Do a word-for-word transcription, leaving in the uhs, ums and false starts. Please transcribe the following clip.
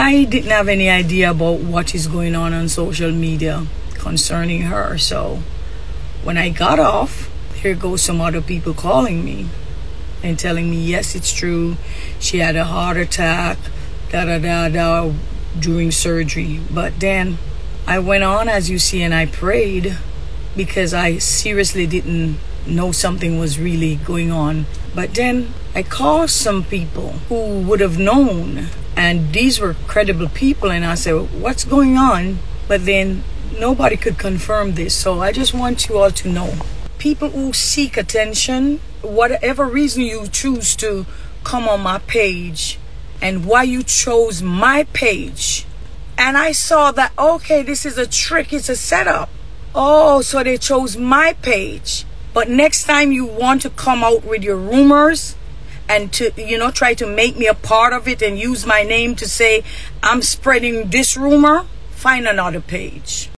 I didn't have any idea about what is going on on social media concerning her. So when I got off, here goes some other people calling me and telling me, yes, it's true. She had a heart attack, da da da da, during surgery. But then I went on, as you see, and I prayed because I seriously didn't know something was really going on. But then I called some people who would have known, and these were credible people, and I said, what's going on? But then nobody could confirm this. So I just want you all to know, people who seek attention, whatever reason you choose to come on my page and why you chose my page, and I saw that, okay, this is a trick, it's a setup. Oh, so they chose my page. But next time you want to come out with your rumors and to, you know, try to make me a part of it and use my name to say I'm spreading this rumor, find another page.